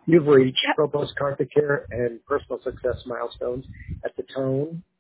You've reached Propos Carpet Care and Personal Success Milestones at the tone.